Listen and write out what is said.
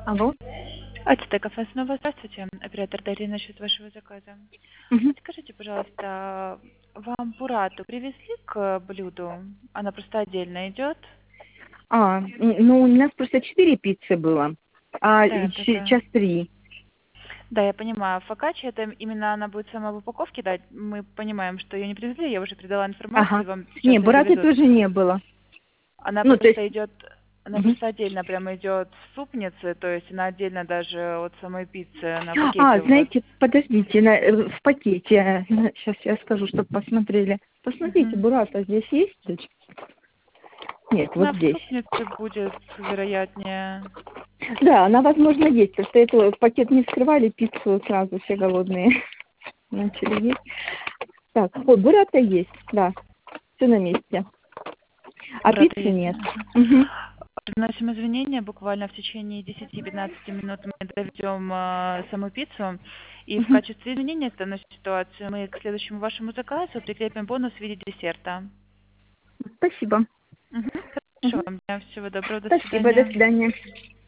Алло. АТТ кафе снова здравствуйте. Оператор Дарья насчет вашего заказа. Мгм. Скажите, пожалуйста, вам бурату привезли к блюду? Она просто отдельно идет? Ну, у нас просто 4 пиццы было, а Да. сейчас 3. Да, я понимаю. Фокаччи, это именно она будет сама в упаковке, да? Мы понимаем, что ее не привезли, я уже передала Ага. информацию, вам сейчас Не, ее бураты привезут. тоже не было. Она Ну, то есть... просто идет, она Мгм. просто отдельно прямо идет в супнице, то есть она отдельно даже от самой пиццы на пакете у вас. Знаете, подождите, в пакете. Сейчас я скажу, чтобы посмотрели. Посмотрите, Мгм. бурата здесь есть? Нет, вот Она в здесь. супнице будет, вероятнее. Да, она, возможно, есть, потому что эту пакет не вскрывали, пиццу сразу все голодные начали есть. Так, бурата есть, да, все на месте. А Бурата пиццы есть. нет. Ага. Мгм. Приносим извинения, буквально в течение 10-15 минут мы доведем саму пиццу. И в Мгм. качестве извинения в данной ситуации мы к следующему вашему заказу прикрепим бонус в виде десерта. Спасибо. Мгм. Хорошо Мгм. вам дня, всего доброго, до Спасибо, до свидания. свидания.